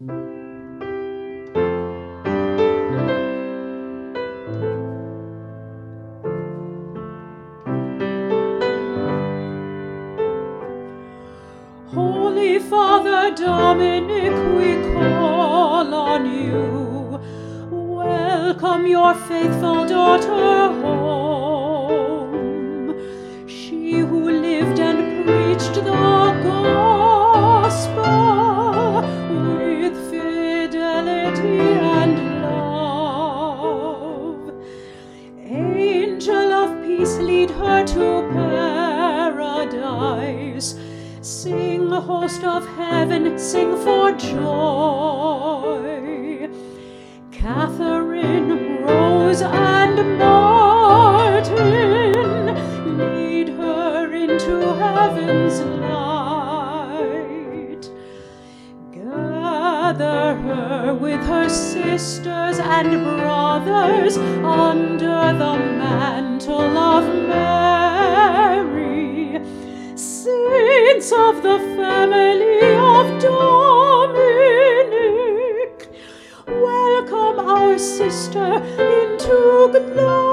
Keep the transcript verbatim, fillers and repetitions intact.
Holy Father Dominic, we call on you. Welcome your faithful daughter home. She who lived and preached the gospel with fidelity and love. Angel of peace, lead her to paradise. Sing, host of heaven, sing for joy. Catherine, Rose, and Martin, lead her into heaven's light. Gather her with her sisters and brothers under the mantle of Mary. Saints of the family of Dominic, welcome our sister into glory.